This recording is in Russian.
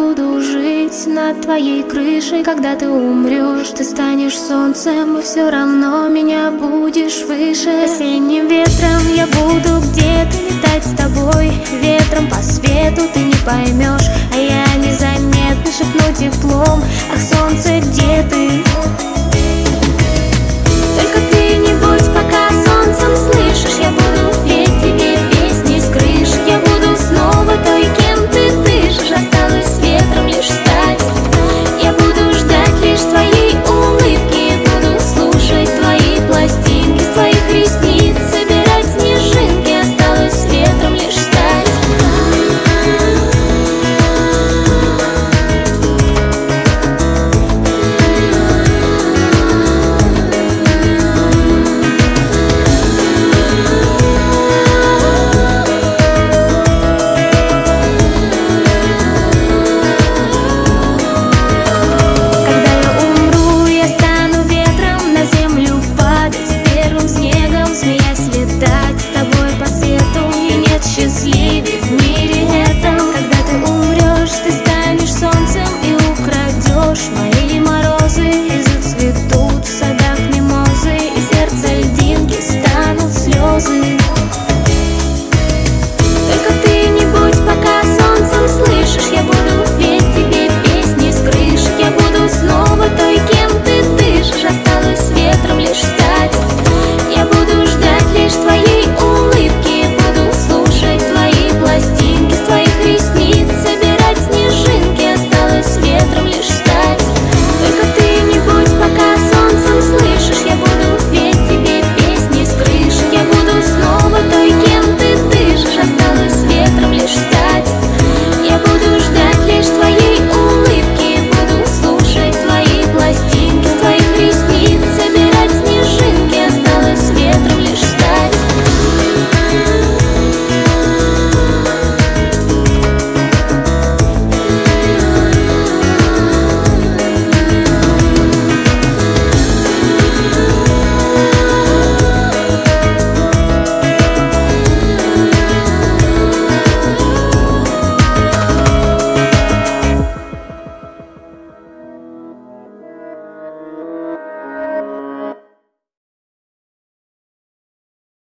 буду жить над твоей крышей. Когда ты умрешь, ты станешь солнцем, и все равно меня будешь выше. Осенним ветром я буду где-то летать с тобой. Ветром по свету ты не поймешь, а я